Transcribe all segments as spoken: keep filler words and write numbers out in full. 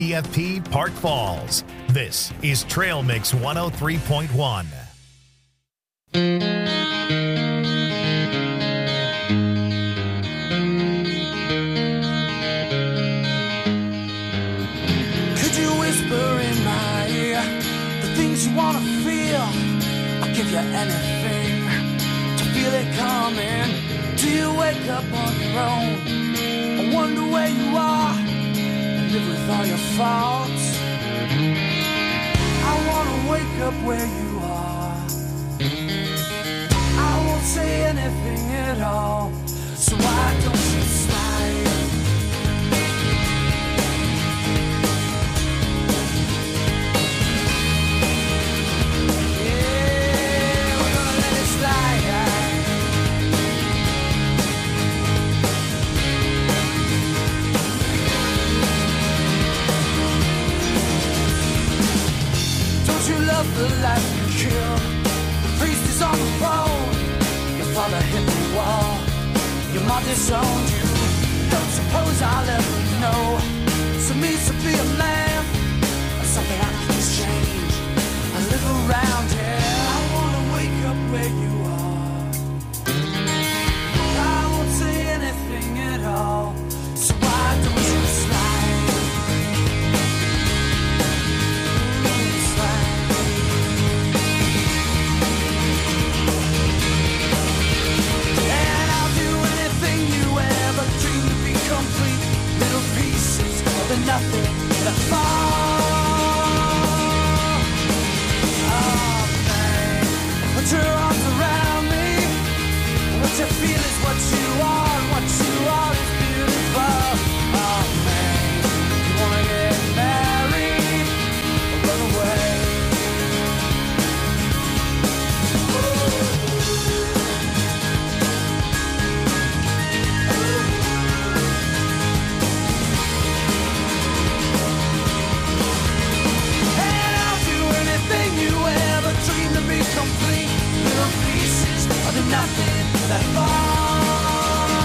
E F P Park Falls. This is Trail Mix one oh three point one. Could you whisper in my ear the things you want to feel? I'll give you anything to feel it coming. Do you wake up on your own? I wonder where you are and live with all your faults. I want to wake up where you are. I won't say anything at all, so why don't you slide? Yeah, we're gonna let it slide. Don't you love the life you killed? The priest is on the throne. Your father hit the wall. Your mom disowned you. Don't suppose I'll ever know. So means to be a man, something I can change. I live around here. I wanna wake up where you are. I won't say anything at all. So why don't you slide? Slide. And I'll do anything you ever dreamed to be complete. Little pieces of the nothing that fall. Oh man, put your arms around me. What you feel is what you are, and what you are is beautiful. Oh man, you wanna get married or run away? And I'll do anything you ever dreamed to be complete. Little pieces of the nothing that fall.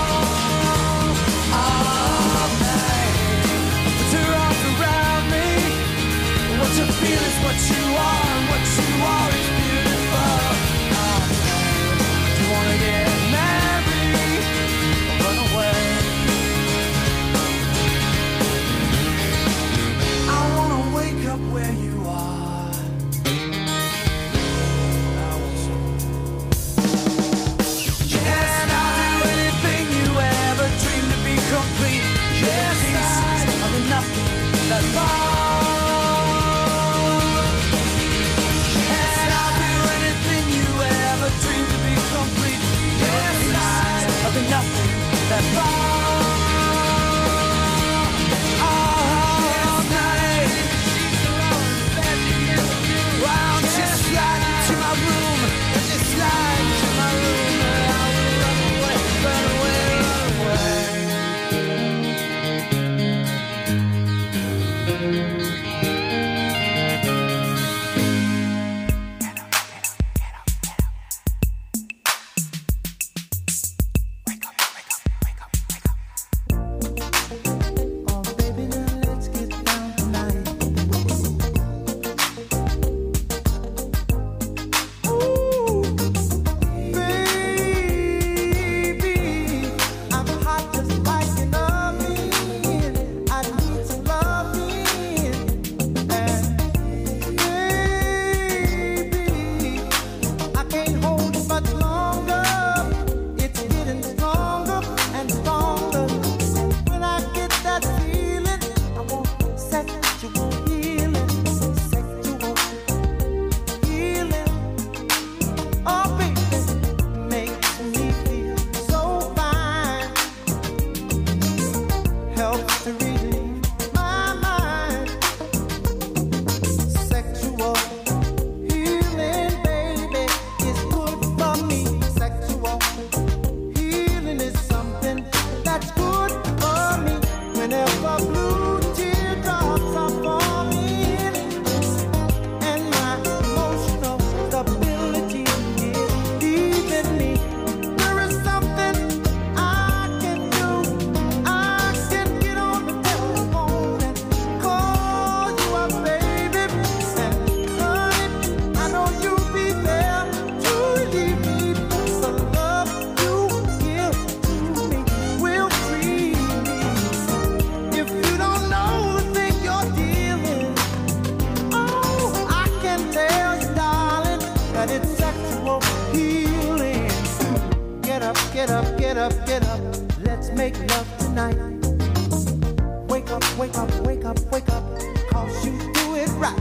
Get up, get up, get up. Let's make love tonight. Wake up, wake up, wake up, wake up. Cause you do it right.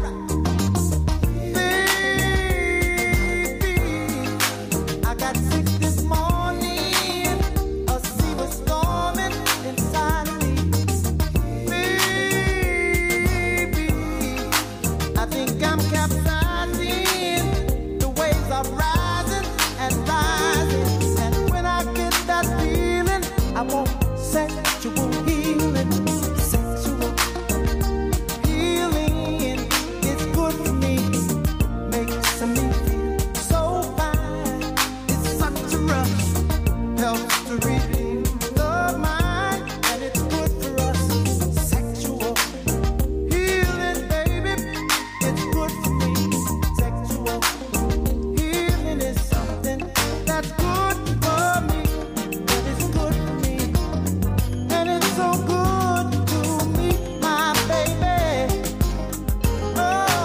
Baby, I got sick this morning. A sea was storming inside of me. Baby, I think I'm capsizing. The waves are rising and rising. And when I get that feeling, I want sexual healing. Sexual healing is good for me. Makes me feel so fine. It's such a rush. Helps to redeem the mind. And it's good for us. Sexual healing, baby. It's good for me. Sexual healing is something that's good for me. And it's good for me. And it's so good to me, my baby. Oh,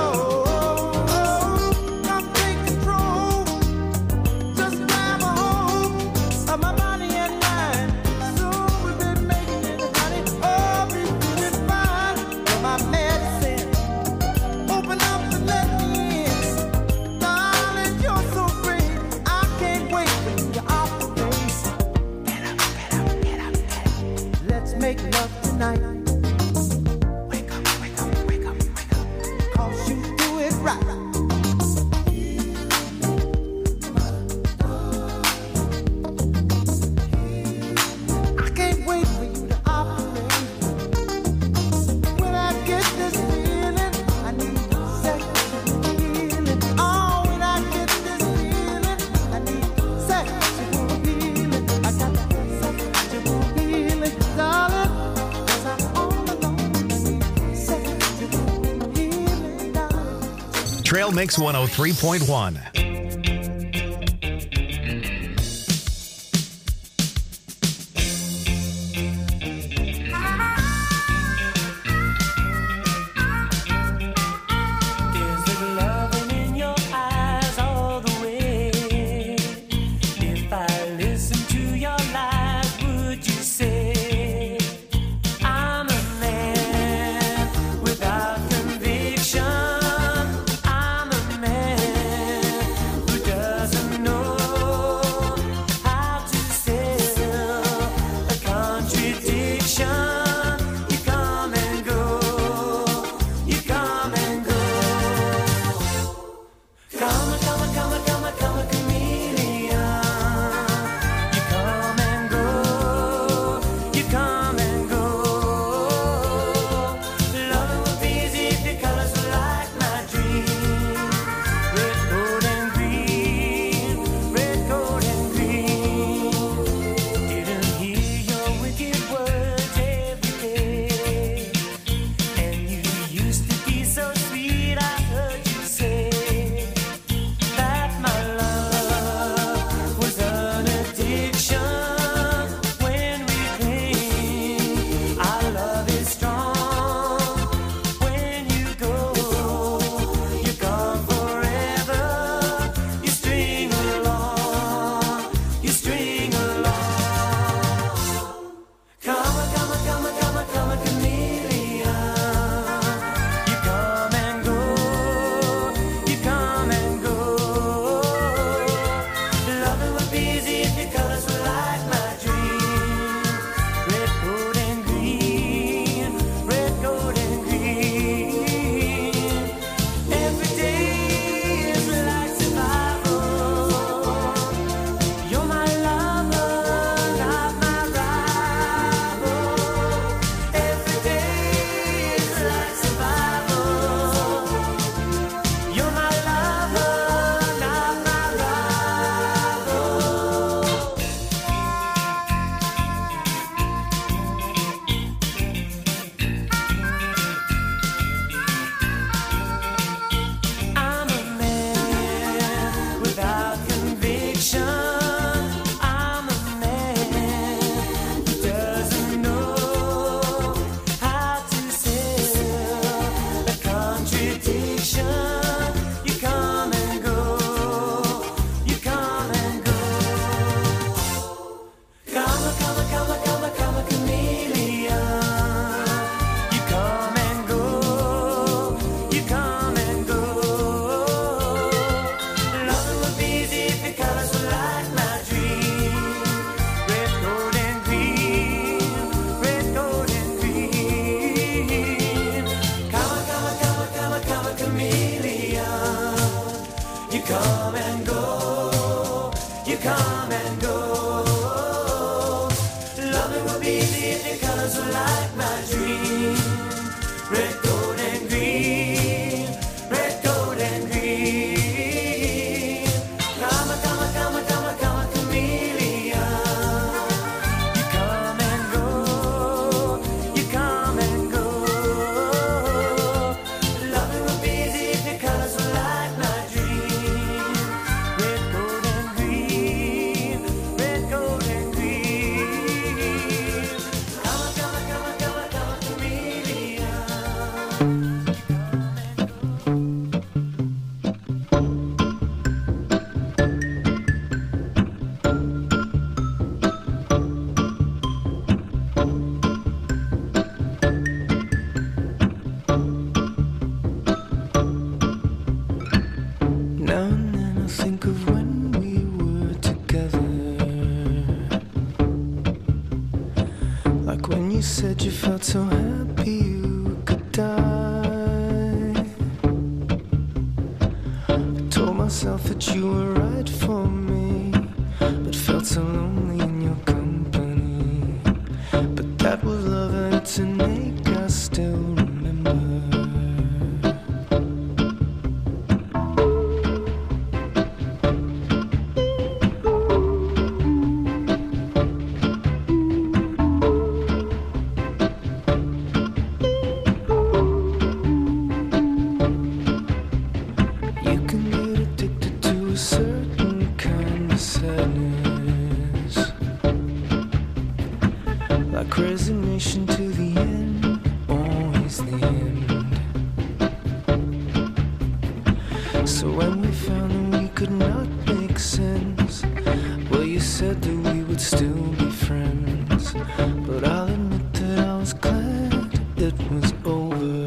come take control. Just grab a hold of my body and mind. Soon we'll be making it, honey. Oh, be feeling fine. You're my medicine. Open up and let me in. Darling, you're so great. I can't wait for you to operate. Get up, get up, get up, get up. Let's make love tonight. Wake up, wake up, wake up, wake up. Cause you do it right. I can't wait for you to operate. When I get this feeling, I need sexual healing. Oh, when I get this feeling, I need sexual healing. I got sexual healing, darling. 'Cause I'm all alone. I need sexual healing, darling. Trail Mix one oh three point one. Is it loving in your eyes all the way? If I listen to your lies, would you say I'm a man without conviction? I'm a man Now and then I think of when we were together, like when you said you felt so happy you could die. I told myself that you were right for me, but felt so lonely in your company. But that was love and it's an ache I still remember. You can get addicted to a certain kind of sadness, like resignation to the end, always the end. So when we found that we could not make sense, well, you said that we would still be friends. But I'll admit that I was glad it was over.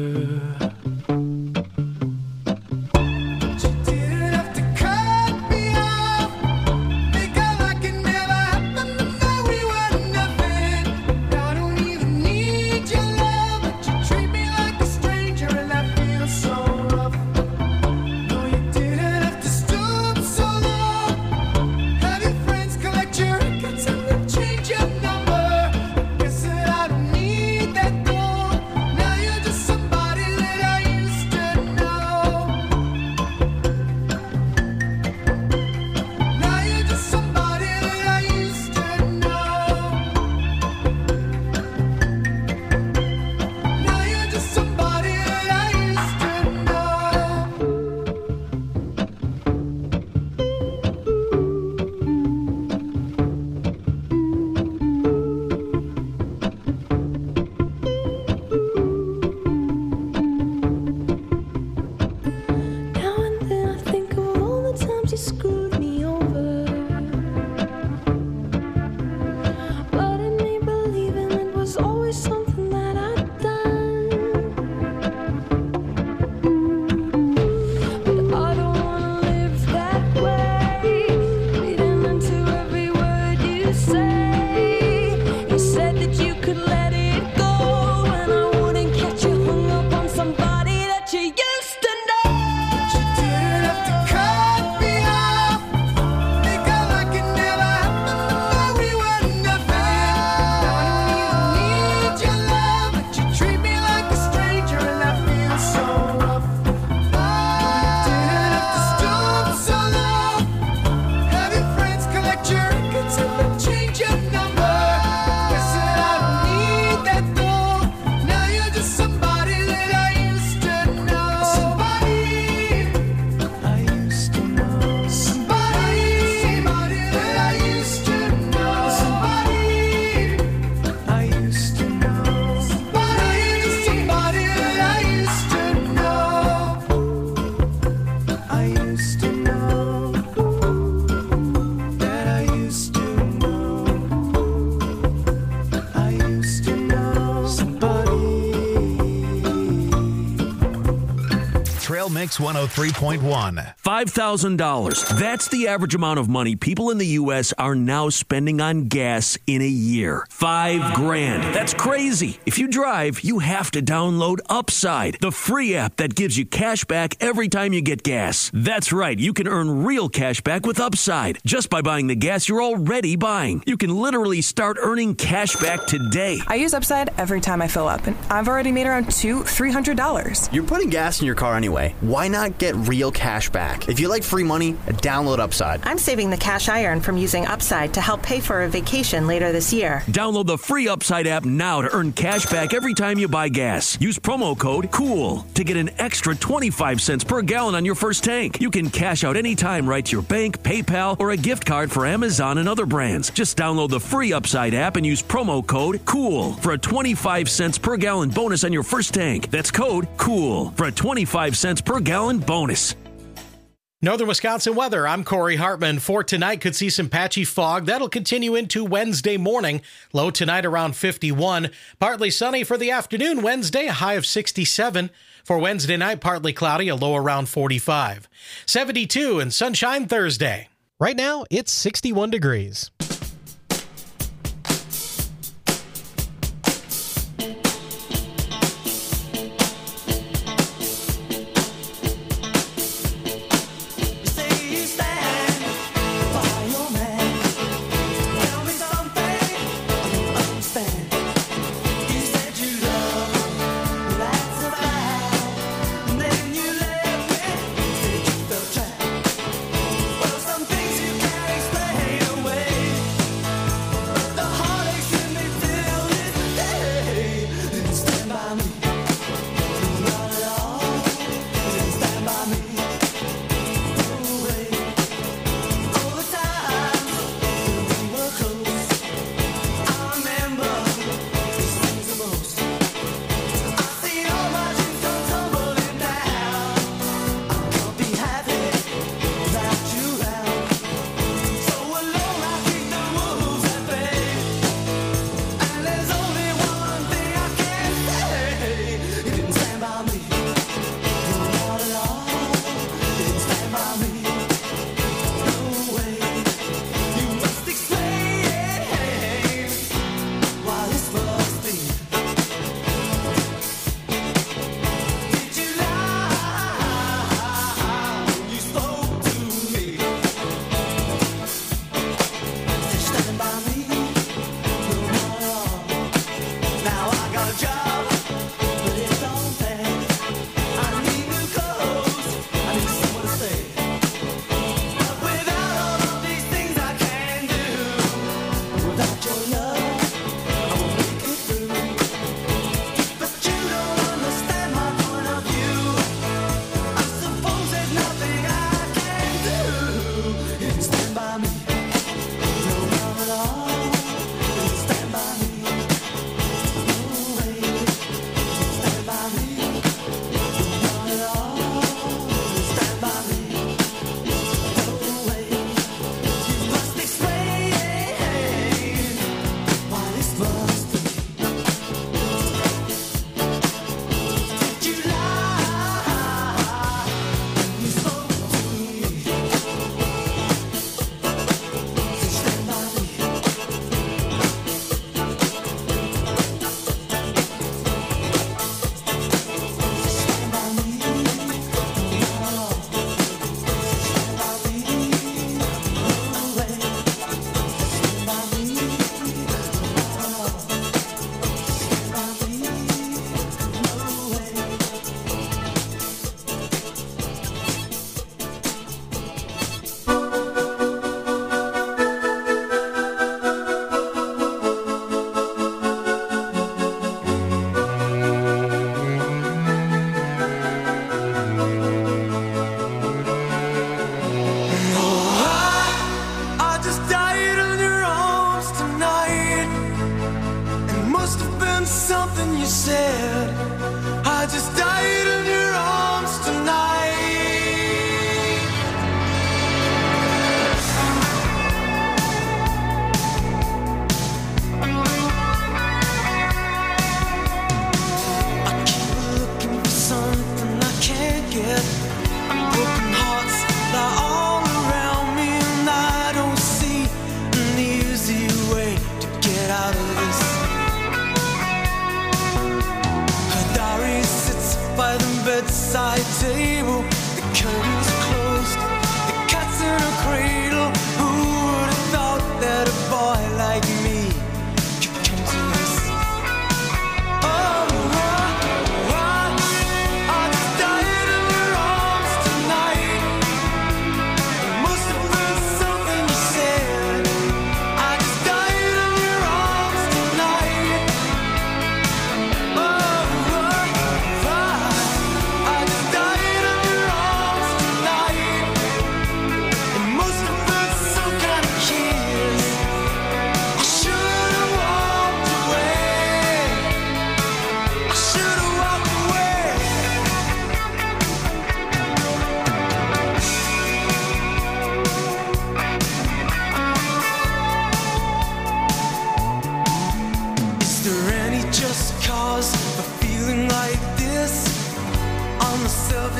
You didn't have to cut me off, make out like it never happened, and that we were nothing. I don't even need your love, but you treat me like a stranger, and that feels so rough. No, you didn't have to stoop so low, have your friends collect your records and then change your number. Guess that I don't need that though. Now you're just somebody that I used to know. Now you're just somebody that I used to know. Now you're just somebody that I used to know. Now and then I think of all the times you screwed me over, letting me believing it was always something that I'd done. But I don't wanna live that way, reading into every word you say. You said that you could let it go, and I wouldn't catch you hung up on somebody that you used to know. You didn't have to cut me off, make out like it never happened, and that we were nothing. I don't even need your love, but you treat me like a stranger, and that feels so rough. You didn't have to stoop so low, have your friends collect your records and then change your number. Guess that I don't need that though. Now you're just somebody that I used to know. Somebody I used to know. Somebody, somebody that I used to know. Somebody I used to know. Somebody, just somebody that I used to know. I used to know that I used to know. I used to know somebody. Trail Mix one oh three point one. five thousand dollars. That's the average amount of money people in the U S are now spending on gas in a year. Five grand. That's crazy. If you drive, you have to download Upside, the free app that gives you cash back every time you get gas. That's right. You can earn real cash back with Upside just by buying the gas you're already buying. You can literally start earning cash back today. I use Upside every time I fill up, and I've already made around two, three hundred dollars. You're putting gas in your car anyway. way. Why not get real cash back? If you like free money, download Upside. I'm saving the cash I earn from using Upside to help pay for a vacation later this year. Download the free Upside app now to earn cash back every time you buy gas. Use promo code COOL to get an extra twenty-five cents per gallon on your first tank. You can cash out anytime right to your bank, PayPal, or a gift card for Amazon and other brands. Just download the free Upside app and use promo code COOL for a twenty-five cents per gallon bonus on your first tank. That's code COOL for a twenty-five cents per gallon bonus. Northern Wisconsin weather. I'm Corey Hartman. For tonight, could see some patchy fog. That'll continue into Wednesday morning. Low tonight around fifty-one. Partly sunny for the afternoon Wednesday, a high of sixty-seven. For Wednesday night, partly cloudy, a low around forty-five. seventy-two and sunshine Thursday. Right now, it's sixty-one degrees. bedside table, the curtains closed, the cat's in a cradle. Who would have thought that a boy like me could come to this? Oh, I, I, I just died in your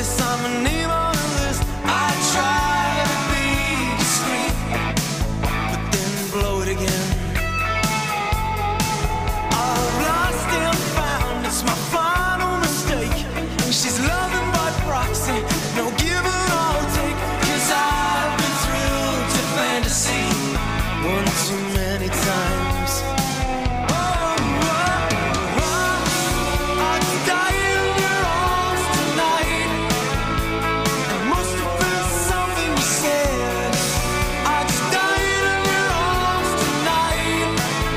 this on my name on the list. I try to be discreet, but then blow it again. I've lost and found, it's my final mistake. She's loving by proxy, no give or take. Cause I've been through to fantasy one too many times. Oh, oh, oh, I die in your arms tonight. It must have been something you said. I just died in your arms tonight.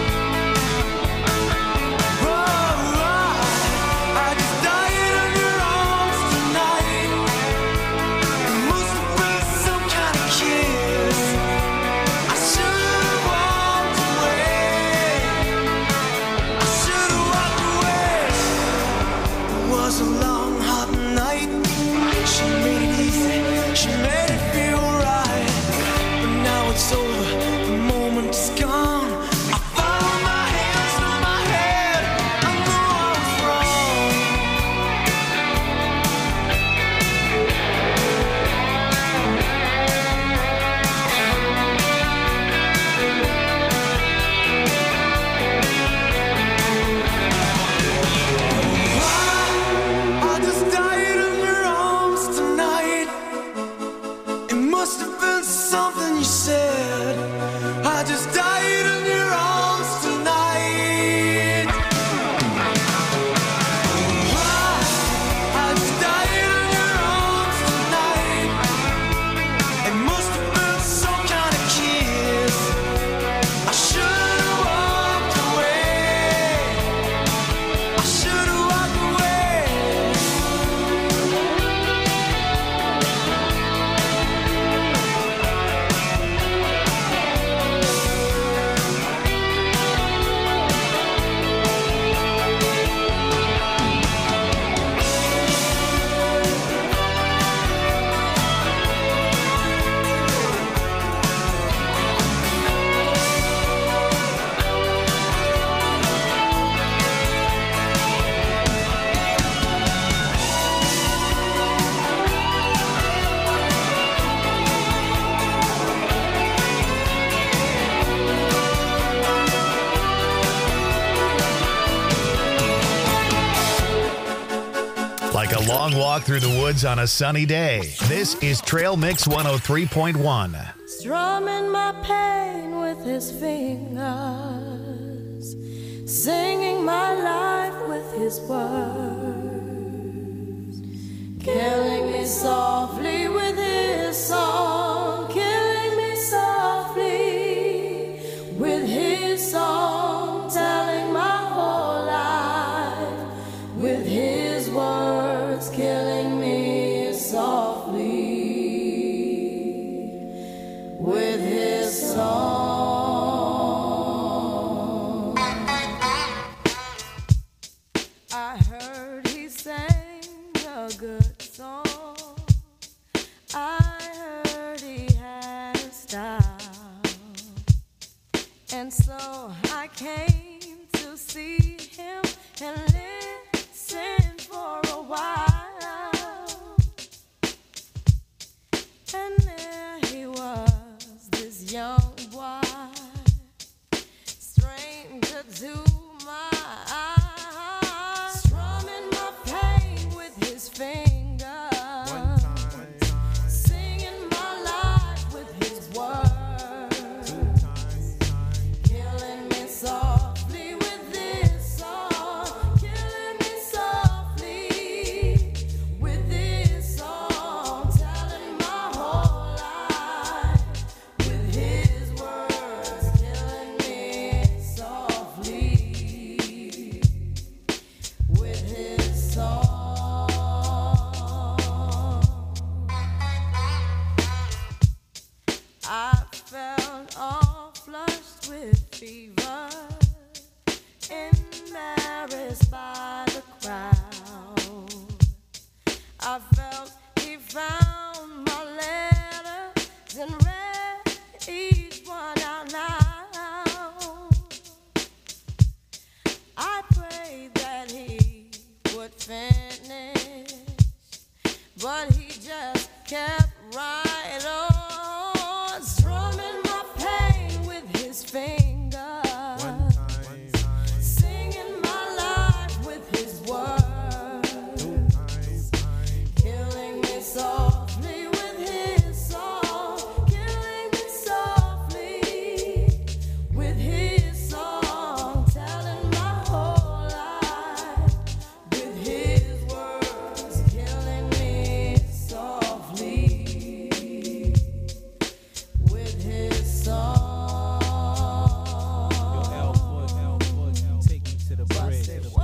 Oh, oh, I just died in your arms tonight. It must have been some kind of kiss. I should have walked away. I should have walked away. It was a long, hot night. She made it easy. She made it feel right. But now it's over. The moment is gone. I follow my hands through my head. I know I was wrong. I just died in your arms tonight. It must have been something you said. I just died in your arms tonight. I just died in your arms tonight. It must have been some kind of kiss. I should have walked away. I should have walked away. Like a long walk through the woods on a sunny day. This is Trail Mix one oh three point one. Strumming my pain with his fingers, singing my life with his words, killing me softly with his song, killing me softly with his song, telling my whole life with his words, killing me softly with his song. I heard he sang a good song. I heard he had a style. And so I came to see him and listen for a while. And there he was, this young boy, stranger to my eyes, strumming my pain with his fingers, singing my life with his words, killing me softly with this song, killing me softly with this song, telling my whole life with his words, killing me softly with his song. I felt all flushed with fever, embarrassed by the crowd. I felt he found my letters and read each one out loud. I prayed that he would finish, but he just kept right on strumming my pain with his fingers, singing my life with his words, killing me softly with his song, killing me softly with his song, telling my whole life with his words, killing me softly with his song. Take me to the bridge.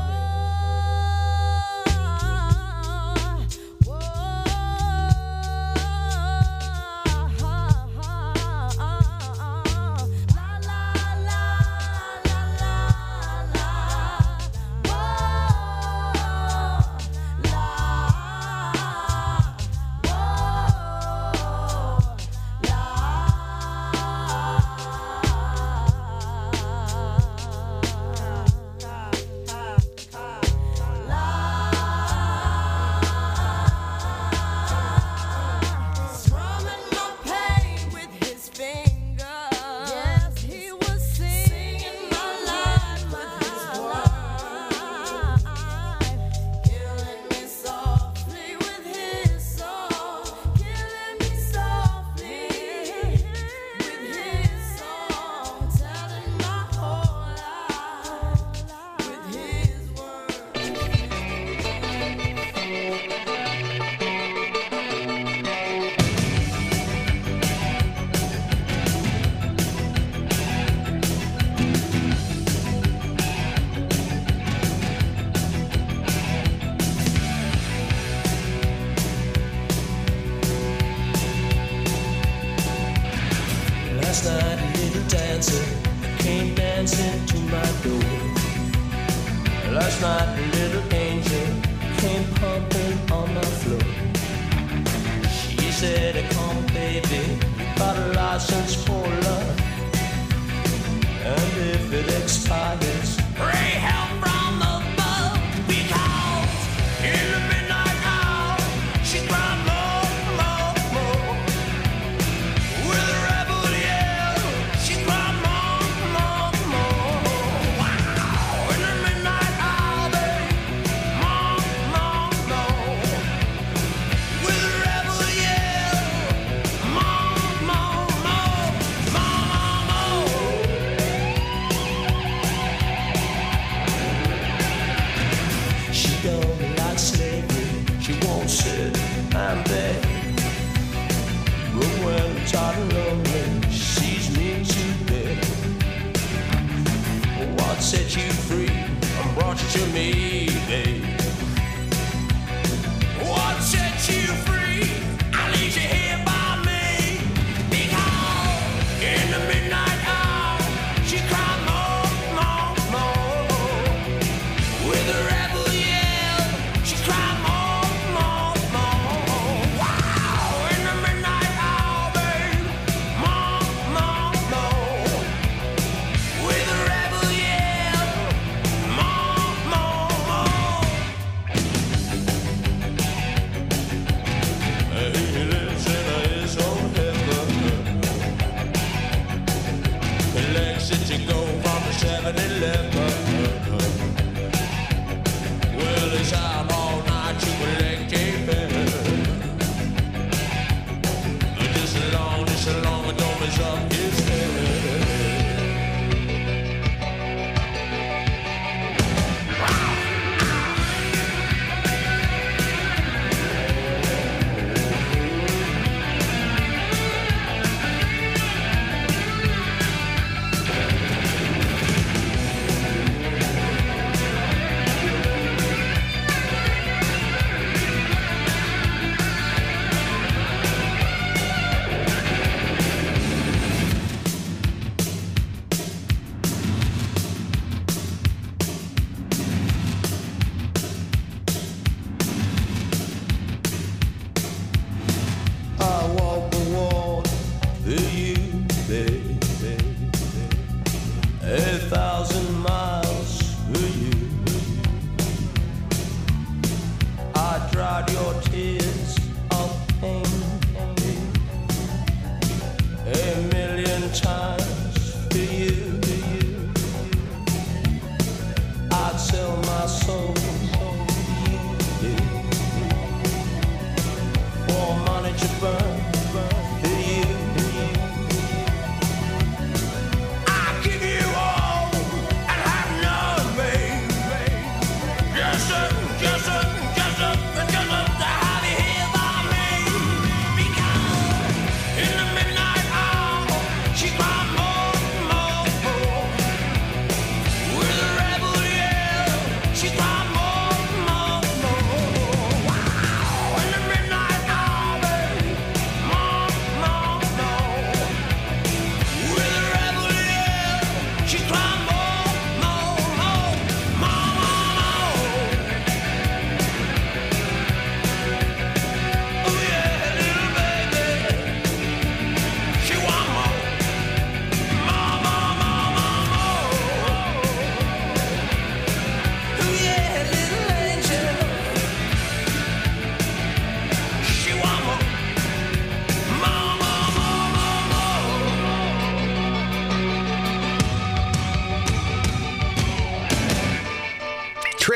Strumming my pain with his fingers. Yes, he was singing my life with his words, killing me softly with his song, killing me softly with his song, telling my whole life with his words. Last night a little dancer came dancing to my door. Last night a little angel came pumping on my floor. She said, come baby, you got a license for love, and if it expires, pray help from above, because in the midnight hour she cried more, more, more. With a rebel yell, she cried more, more, more. Wow! In the midnight hour, babe, more, more, more. With a rebel yell, more, more, more, more, more. She don't like slavery, she won't sit and beg. But when I'm tired and lonely, she sees me today. What set you free and brought you to me, babe? What set you free? I leave you here by me, because in the midnight hour she cried more, more, more. With a rebel yell, she cried more, more, more. Wow! In the midnight hour, babe, more, more, more. With a rebel yell, more, more, more.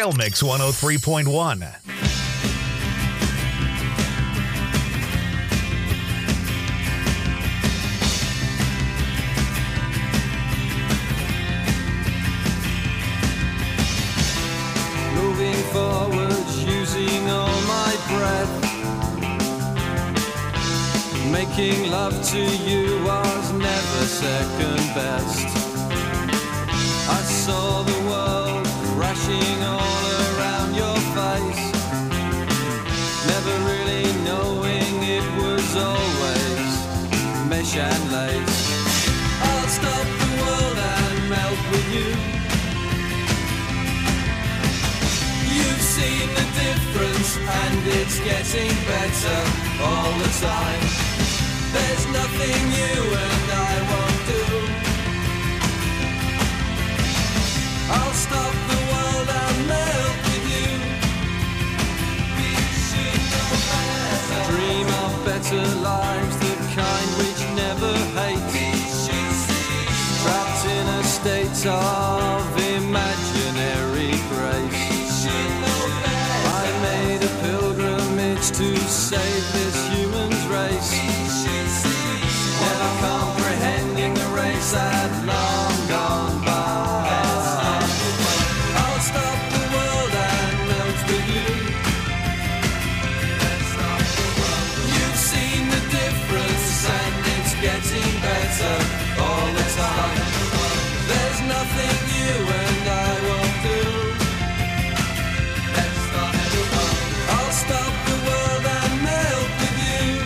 Trail Mix one oh three point one. Moving forwards, using all my breath. Making love to you was never second best. I saw the world crashing all around your face, never really knowing it was always mesh and lace. I'll stop the world and melt with you. You've seen the difference and it's getting better all the time. There's nothing you and I won't do. I'll stop the world and melt with you. We should know better. Dream of better lives, the kind which never hate. We should see. Trapped in a state of imaginary grace. We should know better. I made a pilgrimage to save this human's race. We should see. Never comprehending the race had long gone by. Getting better all the time. There's nothing you and I won't do. Let's stop the world. I'll stop the world and melt with you.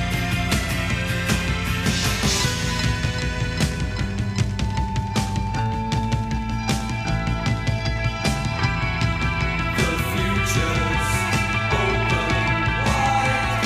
The future's open wide.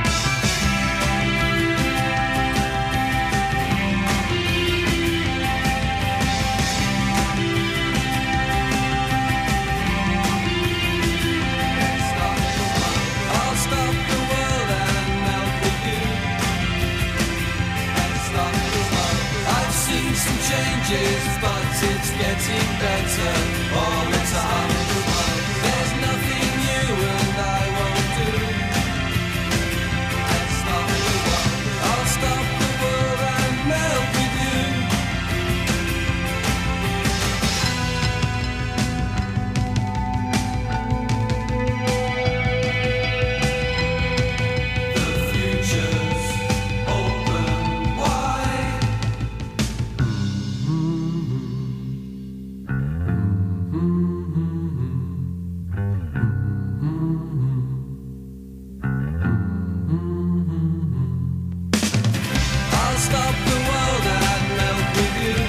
Changes, but it's getting better all the time. There's nothing you and I won't do. Let's stop the world. I'll stop the world and melt with you. The future's open wide. I'll stop the world and melt with you.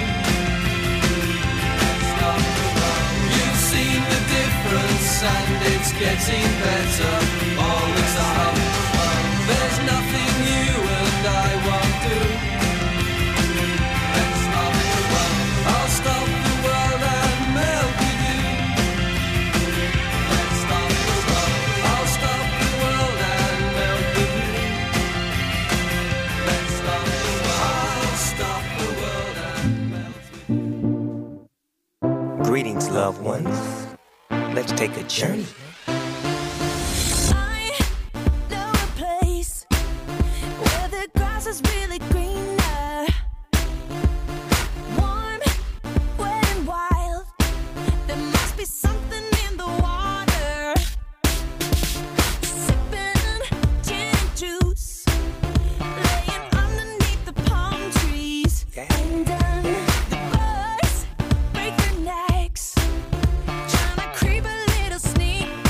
Let's stop the world. You've seen the difference and it's getting better all the time. There's nothing you and I won't do. Let's stop the world. I'll stop the world and melt with you. Let's stop the world. I'll stop the world and melt with you. Let's stop the world. I'll stop the world and melt with you. Greetings, loved ones. Let's take a journey. I know a place where the grass is really greener, warm, wet and wild. There must be something in the water. Sipping gin and juice, laying underneath the palm trees. And then the birds break their necks, trying to creep a little sneak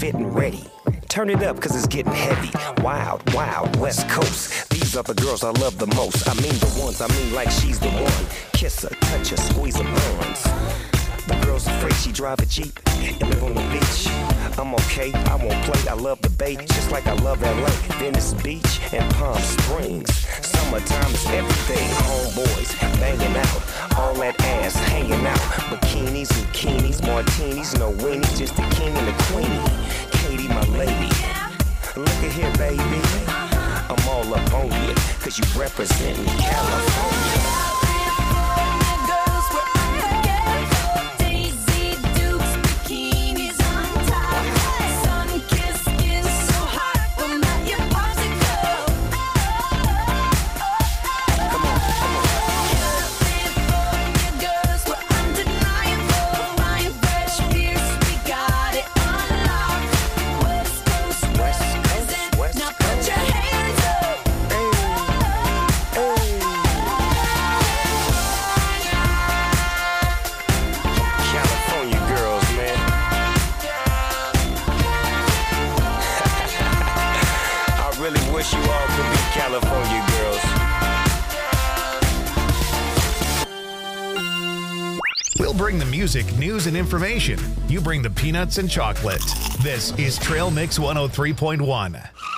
fit and ready. Turn it up, cause it's getting heavy. Wild, wild, West Coast. These are the girls I love the most. I mean the ones, I mean like she's the one. Kiss her, touch her, squeeze her buns. The girl's afraid she drive a Jeep and live on the beach. I'm okay, I won't play, I love the bay, just like I love L A, Venice Beach, and Palm Springs. Summertime is everything, homeboys banging out, all that ass hanging out. Bikinis, bikinis, martinis, no weenies, just the king and the queenie. Katie, my lady, look at here, baby. I'm all up on you, cause you representing California. You all could be California girls. We'll bring the music, news, and information. You bring the peanuts and chocolate. This is Trail Mix one oh three point one.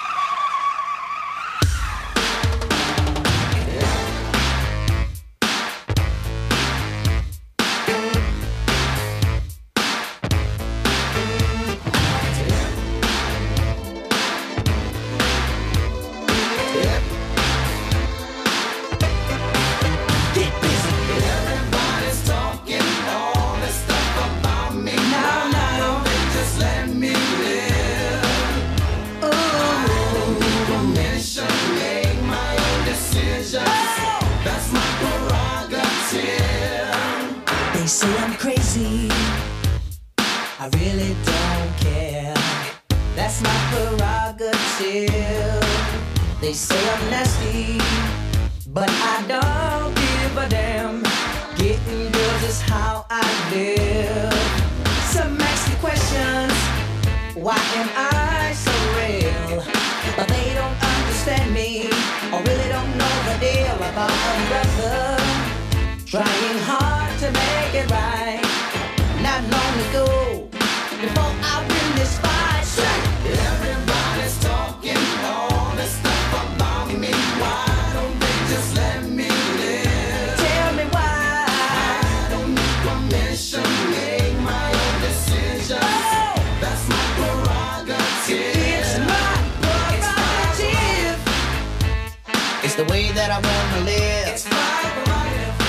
They say I'm crazy, I really don't care. That's my prerogative. They say I'm nasty, but I don't give a damn. Getting girls is how I live. Some ask me questions, why am I so real? But they don't understand me, or really don't know the deal about a brother trying hard to make it right. Not long ago, before I win this fight, everybody's talking all this stuff about me. Why don't they just let me live? Tell me why. I don't need permission, make my own decisions. Oh, that's my prerogative. It's my prerogative. It's the way that I wanna live. It's my prerogative.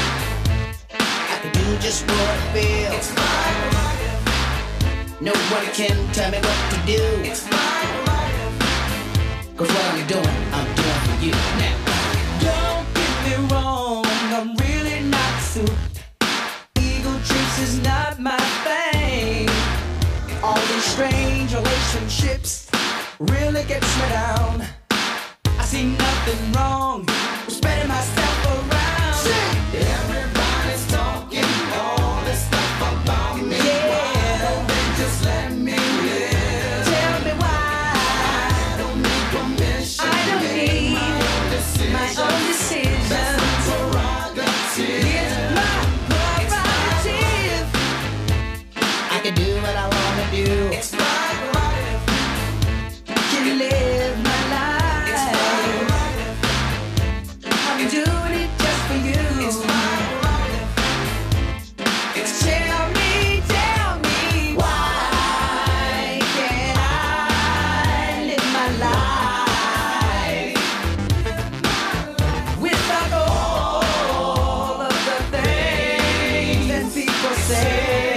Do just what I feel. It's my prerogative. Nobody can tell me what to do. It's my prerogative. Cause what I'm doing, I'm doing for you now. Don't get me wrong, I'm really not suit. Ego trips is not my thing. All these strange relationships really gets me down. I see nothing wrong with spreading myself around. Everybody's talking all this stuff about me. Yeah. Why don't they just let me live? Tell me why. I don't need permission. I don't need my own decisions. My own decisions. That's my prerogative. It's my prerogative. I can do what I wanna do. It's my prerogative. Can live my life. It's my prerogative. I'm doing it just for you. It's my prerogative. It's tell me, tell me why can't I live my life without all of the things that people say?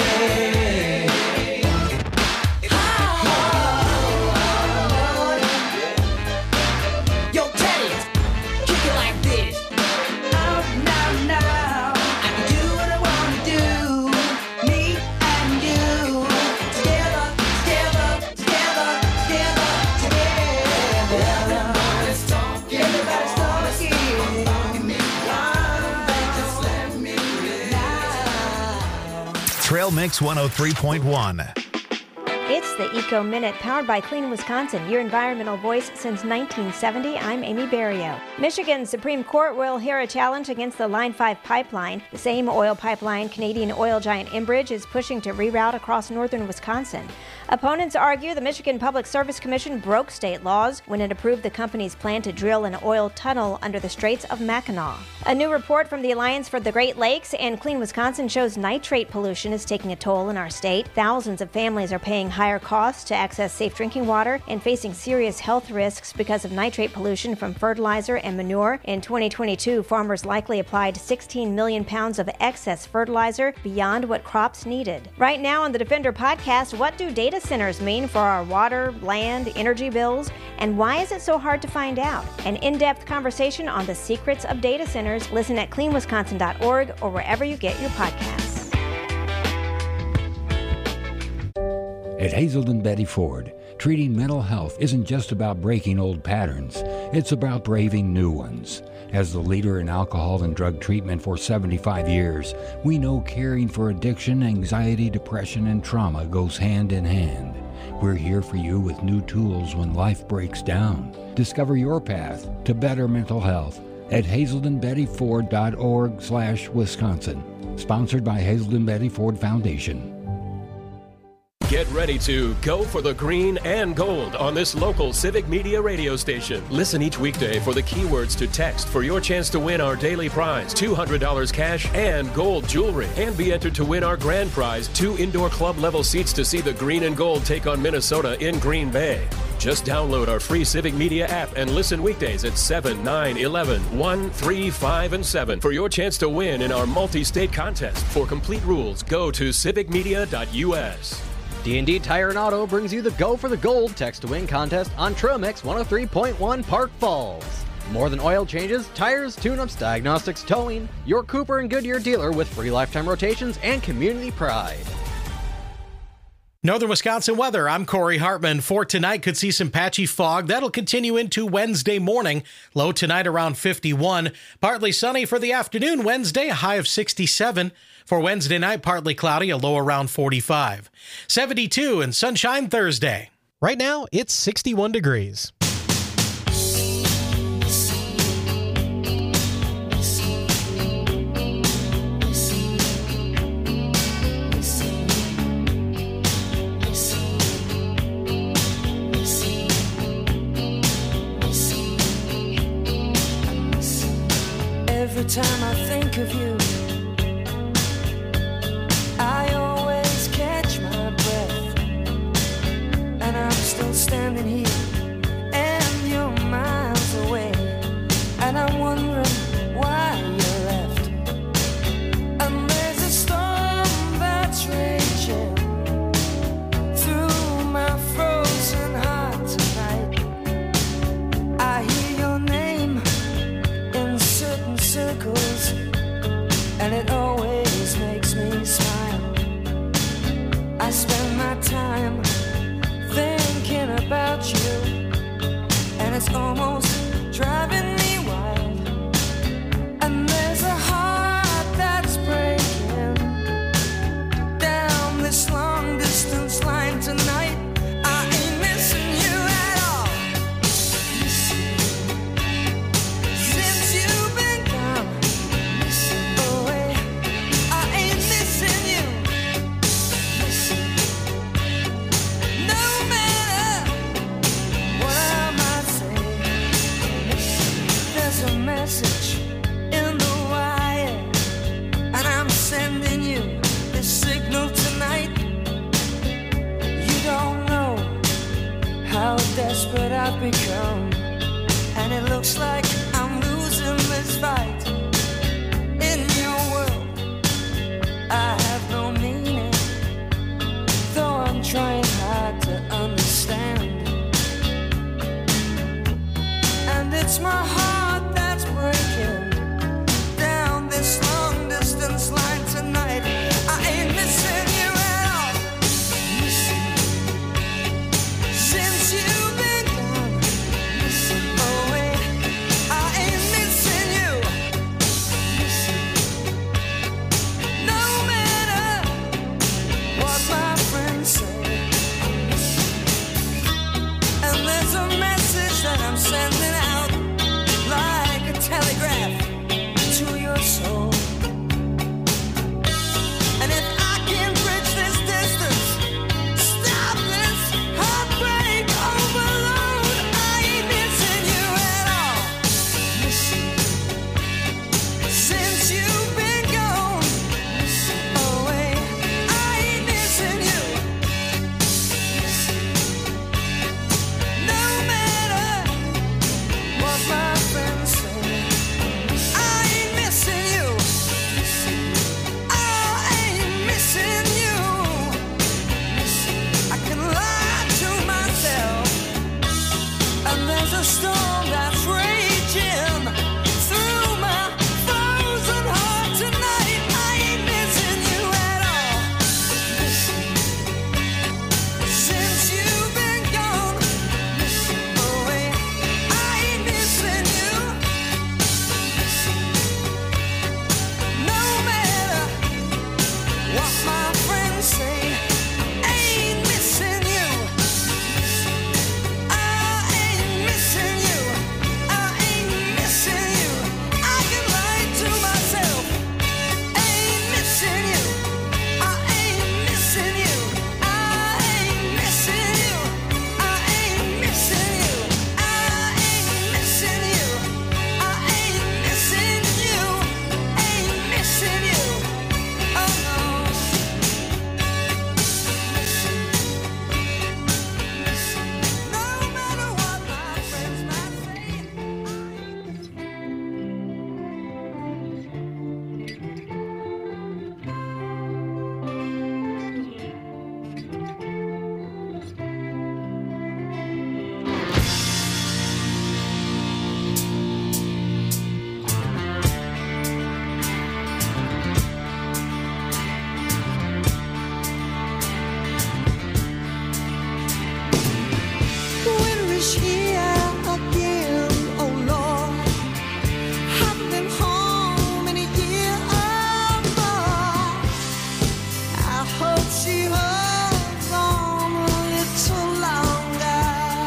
Yo, Teddy, kick it like this. Now, now, now, I can do what I wanna do. Me and you, together, together, together, together, together. Everybody's talking, everybody's talking about me. Why don't they just let me live now? Trail Mix one oh three point one. It's the Eco Minute, powered by Clean Wisconsin, your environmental voice since nineteen seventy. I'm Amy Barrio. Michigan's Supreme Court will hear a challenge against the Line five pipeline. The same oil pipeline Canadian oil giant Enbridge is pushing to reroute across northern Wisconsin. Opponents argue the Michigan Public Service Commission broke state laws when it approved the company's plan to drill an oil tunnel under the Straits of Mackinac. A new report from the Alliance for the Great Lakes and Clean Wisconsin shows nitrate pollution is taking a toll in our state. Thousands of families are paying higher costs to access safe drinking water and facing serious health risks because of nitrate pollution from fertilizer and manure. In twenty twenty-two, farmers likely applied sixteen million pounds of excess fertilizer beyond what crops needed. Right now on the Defender podcast, what do data centers mean for our water, land, energy bills, and why is it so hard to find out? An in-depth conversation on the secrets of data centers. Listen at clean wisconsin dot org or wherever you get your podcasts. At Hazelden Betty Ford, treating mental health isn't just about breaking old patterns, it's about braving new ones. As the leader in alcohol and drug treatment for seventy-five years, we know caring for addiction, anxiety, depression, and trauma goes hand in hand. We're here for you with new tools when life breaks down. Discover your path to better mental health at hazelden betty ford dot org slash Wisconsin. Sponsored by Hazelden Betty Ford Foundation. Get ready to go for the green and gold on this local Civic Media radio station. Listen each weekday for the keywords to text for your chance to win our daily prize, two hundred dollars cash and gold jewelry. And be entered to win our grand prize, two indoor club level seats to see the green and gold take on Minnesota in Green Bay. Just download our free Civic Media app and listen weekdays at seven, nine, eleven, one, three, five, and seven for your chance to win in our multi-state contest. For complete rules, go to civic media dot u s. D and D Tire and Auto brings you the Go for the Gold Text to Win contest on Trail Mix one oh three point one Park Falls. More than oil changes, tires, tune-ups, diagnostics, towing, your Cooper and Goodyear dealer with free lifetime rotations and community pride. Northern Wisconsin weather. I'm Corey Hartman. For tonight, could see some patchy fog. That'll continue into Wednesday morning. Low tonight around fifty-one. Partly sunny for the afternoon Wednesday, a high of sixty-seven. For Wednesday night, partly cloudy, a low around forty-five. seventy-two and sunshine Thursday. Right now, it's sixty-one degrees. Every time I think of you, I always catch my breath, and I'm still standing here, and you're miles away, and I'm wondering why you left. And there's a storm that's raging through my frozen heart tonight. I hear your name in certain circles, and it always makes me smile. I spend my time thinking about you, and it's almost driving me wild. And there's a heart that's breaking down this long distance line tonight. I ain't missing you at all. Since you've been gone away, I ain't missing you. No matter what I might say, there's a message in the wire, and I'm sending you this signal tonight. You don't know how desperate I've become, and it looks like I'm losing this fight. In your world, I have no meaning, though I'm trying hard to understand. And it's my heart that's breaking down this long distance line tonight. I ain't missing you at all. Since you've been gone away, is here again, oh Lord. Haven't been home in a year or more. I hope she holds on a little longer.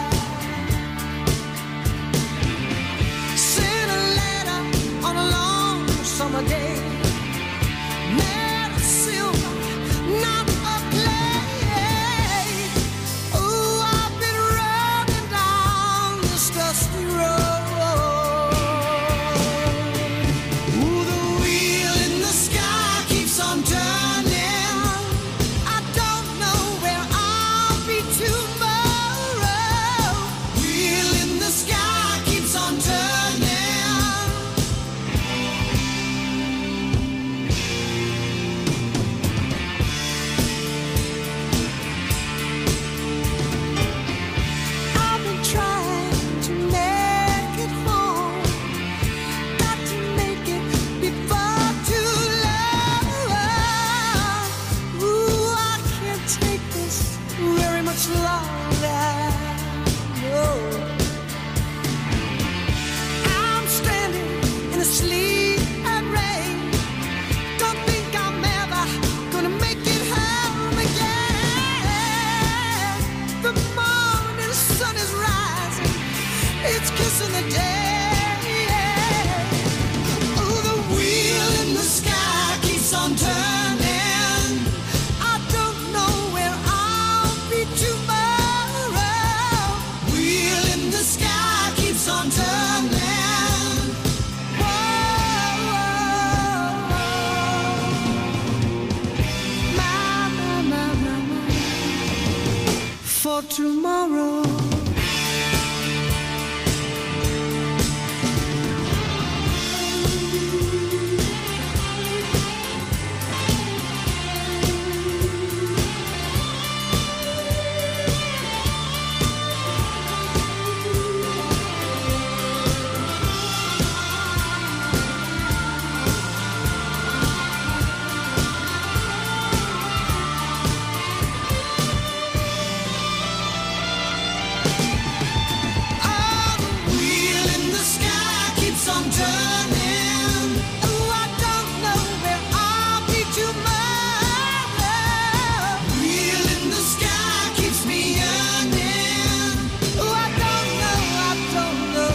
Sent a letter on a long summer day. Made of silver, not of clay. Ooh, I've been running down this dusty road. Ooh, the wheel in the sky keeps on turning. I don't know where I'll be tomorrow. Wheel in the sky keeps on turning. I've been trying to make it home. Got to make it before too long. Ooh, I can't take this very much longer. No. I'm standing in the sleet and rain. Don't think I'm ever gonna make it home again. The morning sun is rising, it's kissing the day. Oh, the wheel in the sky keeps on turning. I don't know where I'll be tomorrow. Wheel in the sky keeps on turning. My, my, my, my, my. For tomorrow. Wheel in the sky keeps on turning. Oh, I don't know where I'll be tomorrow. Wheel in the sky keeps me yearning. Oh, I don't know, I don't know.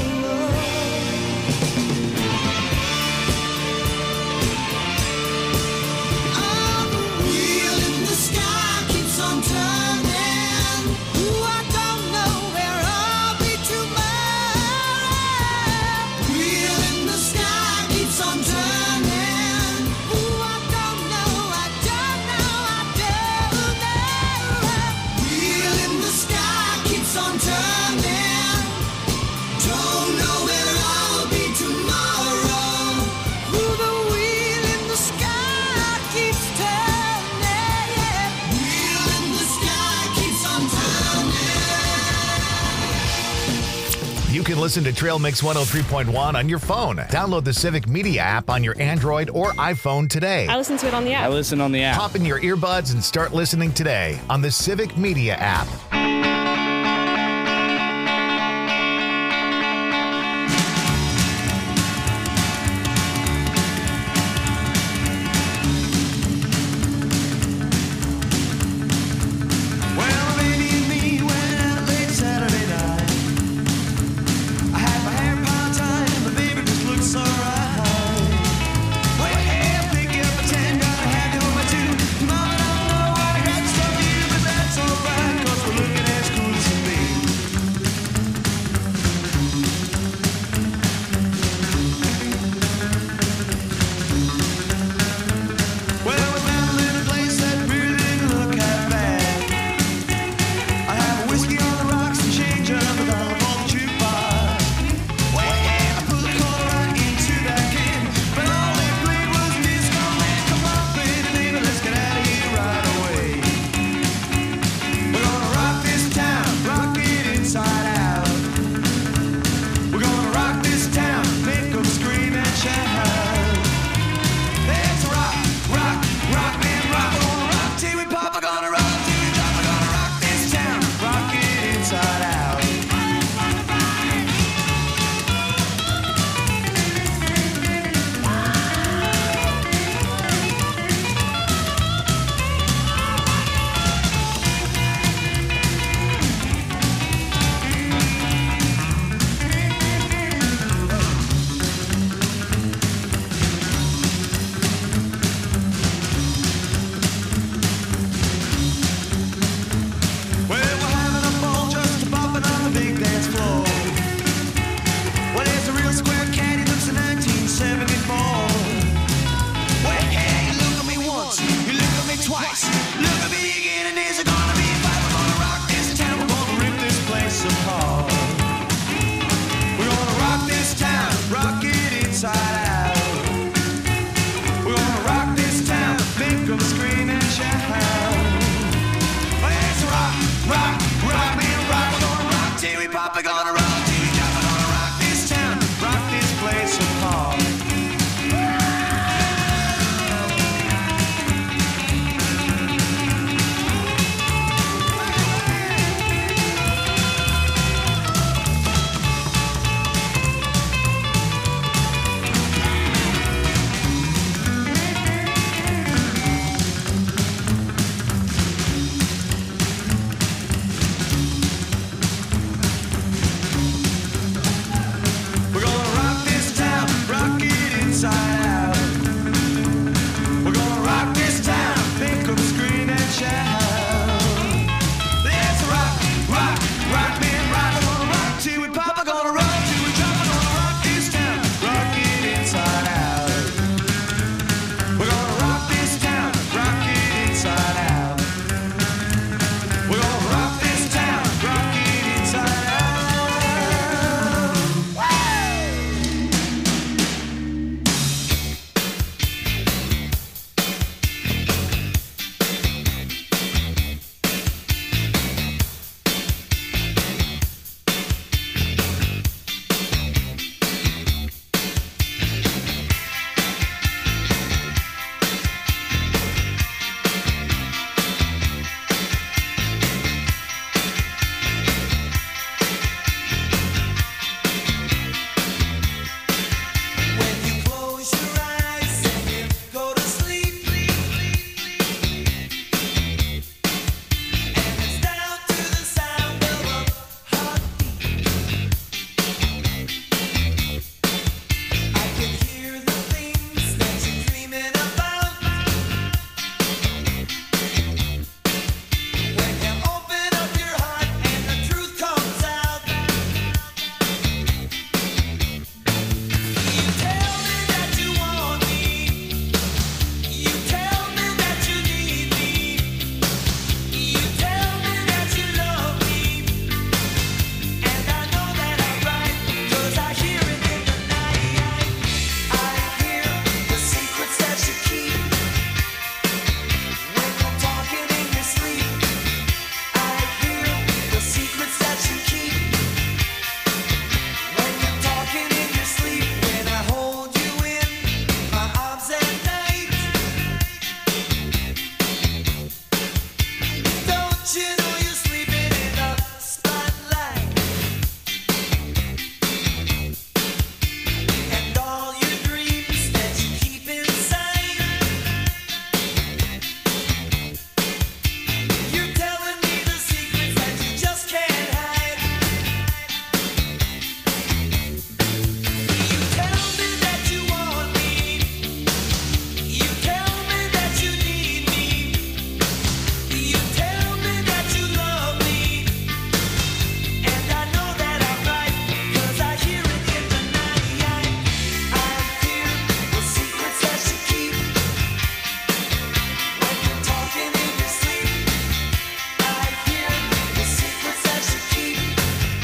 Oh, the wheel in the sky keeps on turning. Oh, I don't know where I'll be tomorrow. Wheel in the sky keeps on turning. Oh, I don't know, I don't know, I don't know. Wheel in the sky keeps on turning. Don't know where I'll be tomorrow. Oh, the wheel in the sky keeps turning. Wheel in the sky keeps on turning. You can listen to Trail Mix one oh three point one on your phone. Download the Civic Media app on your Android or iPhone today. I listen to it on the app. I listen on the app. Pop in your earbuds and start listening today on the Civic Media app.